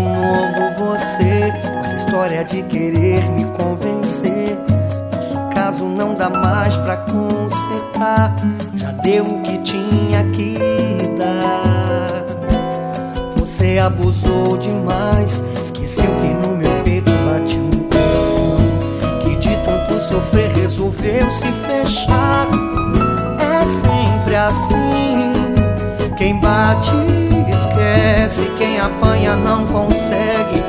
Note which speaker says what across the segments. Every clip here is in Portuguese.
Speaker 1: novo você, com essa história de querer me convencer. Nosso caso não dá mais pra consertar, já deu o que tinha que dar. Você abusou demais, esqueceu que no meu peito bate um coração que de tanto sofrer resolveu se fechar. É sempre assim, quem bate esquece, quem apanha não consegue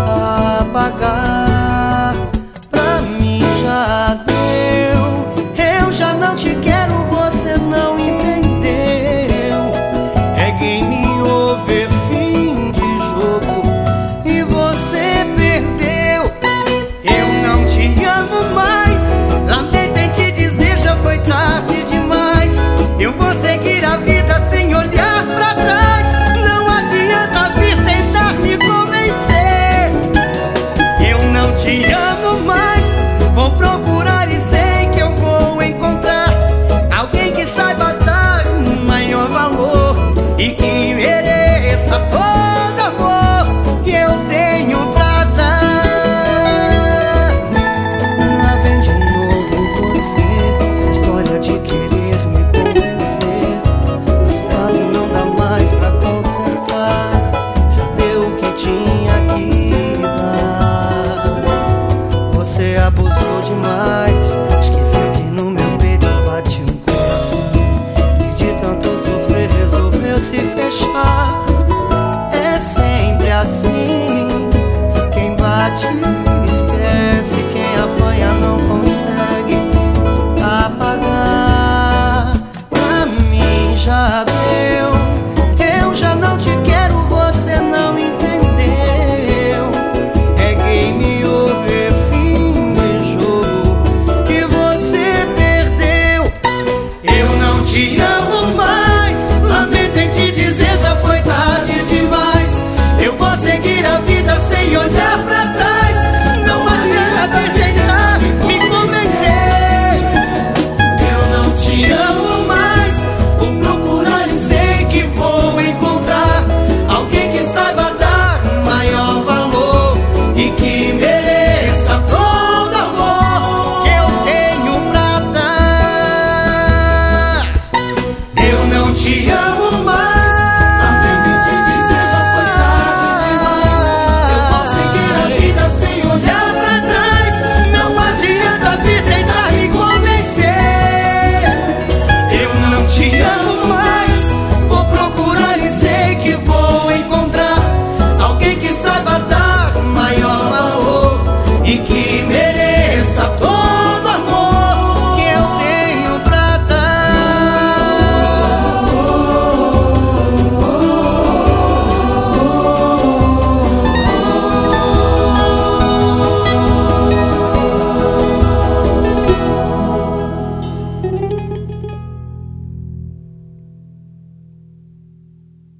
Speaker 1: apagar. Pra mim já deu, eu já não te quero, você não entendeu. É game over, fim de jogo, e você perdeu. Eu não te amo mais, lamento em te dizer, já foi tarde demais. Eu vou seguir a vida sem olhar pra trás. Não adianta vir tentar me convencer. Eu não te amo mais, vou procurar e sei que eu vou encontrar alguém que saiba dar um maior valor e que mereça todo amor que eu tenho pra dar. Lá vem de novo você, essa história de querer me convencer. Mas o caso não dá mais pra consertar, já deu o que tinha que dar. Você abusou demais, esqueceu que no meu peito bate um coração e de tanto sofrer resolveu se fechar. É sempre assim, quem bate esquece, quem apanha não consegue apagar. Pra mim já deu, eu já não te quero, você não entendeu. É game over, fim de jogo, que você perdeu. Eu não te amo mais, lamento em te dizer, já foi tarde demais. Eu vou seguir a vida sem olhar pra trás. Não adianta perder.